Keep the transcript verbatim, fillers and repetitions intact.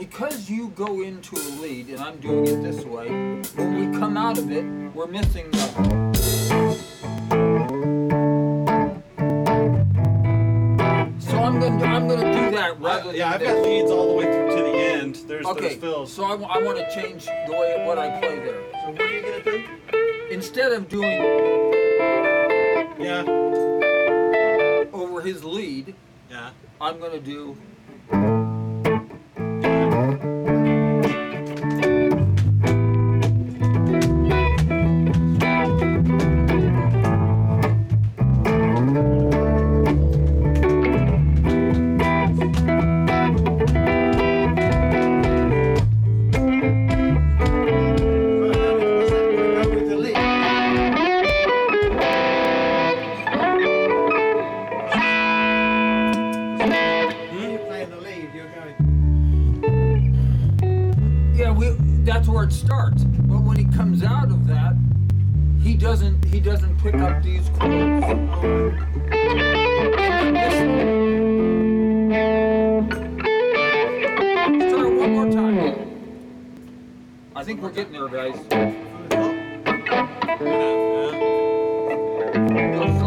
because you go into a lead, and I'm doing it this way, when we come out of it, we're missing the... So I'm going to I'm going to do that rather I, than Yeah, I've this. got leads all the way through to the end. There's, Okay, there's fills. so I, w- I want to change the way what I play there. So what are you going to do? Instead of doing Yeah. over his lead, Yeah. I'm going to do... That's where it starts. But when he comes out of that, he doesn't he doesn't pick up these chords. Start one more time. I think we're getting there, guys. Yeah.